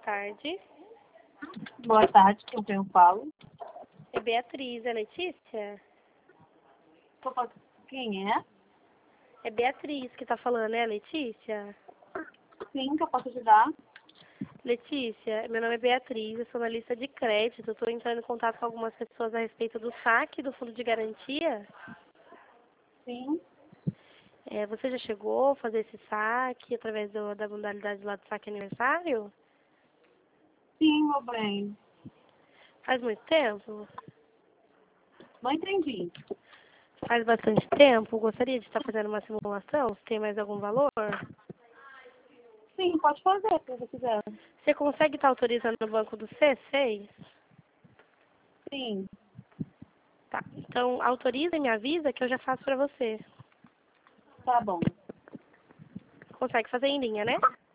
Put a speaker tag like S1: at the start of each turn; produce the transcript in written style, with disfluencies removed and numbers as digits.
S1: tarde.
S2: Boa tarde, com quem eu falo?
S1: É Beatriz, é Letícia?
S2: Quem é?
S1: É Beatriz que tá falando, é Letícia?
S2: Sim, que eu posso ajudar?
S1: Letícia, meu nome é Beatriz, eu sou analista de crédito. Estou entrando em contato com algumas pessoas a respeito do saque do fundo de garantia.
S2: Sim.
S1: Você já chegou a fazer esse saque através da modalidade lá do saque aniversário?
S2: Sim, meu bem.
S1: Faz muito tempo?
S2: Não entendi.
S1: Faz bastante tempo. Gostaria de estar fazendo uma simulação. Se tem mais algum valor?
S2: Sim, pode fazer, se você quiser.
S1: Você consegue estar autorizando no banco do C6?
S2: Sim,
S1: Tá. Então, autoriza e me avisa que eu já faço para você.
S2: tá bom.
S1: Consegue fazer em linha, né?